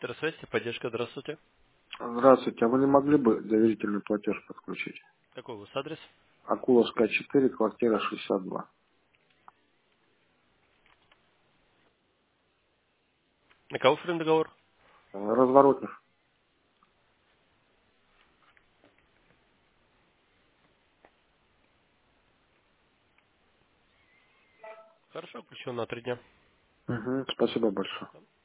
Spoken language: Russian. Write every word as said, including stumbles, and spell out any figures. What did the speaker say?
Связи, поддержка, здравствуйте. Здравствуйте, а вы не могли бы доверительный платеж подключить? Какой у вас адрес? Акуловская четыре, квартира шестьдесят два. На кого оформлен договор? Э, Разворотнев. Хорошо, включен на три дня. Угу, спасибо большое.